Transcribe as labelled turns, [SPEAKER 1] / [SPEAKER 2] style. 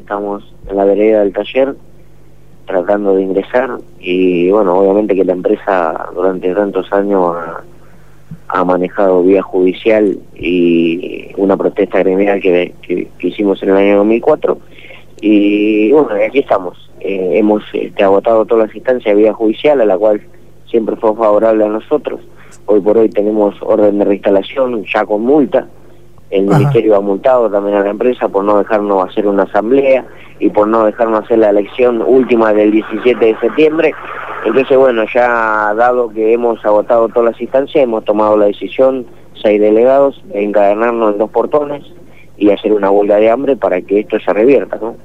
[SPEAKER 1] estamos en la vereda del taller tratando de ingresar y bueno, obviamente que la empresa durante tantos años ha manejado vía judicial y una protesta gremial que hicimos en el año 2004 y bueno, aquí estamos. Hemos agotado todas las instancias vía judicial, a la cual siempre fue favorable a nosotros. Hoy por hoy tenemos orden de reinstalación ya con multa. El Ministerio ha multado también a la empresa por no dejarnos hacer una asamblea y por no dejarnos hacer la elección última del 17 de septiembre. Entonces, bueno, ya dado que hemos agotado todas las instancias, hemos tomado la decisión, 6 delegados, de encadenarnos en 2 portones y hacer una huelga de hambre para que esto se revierta, ¿no?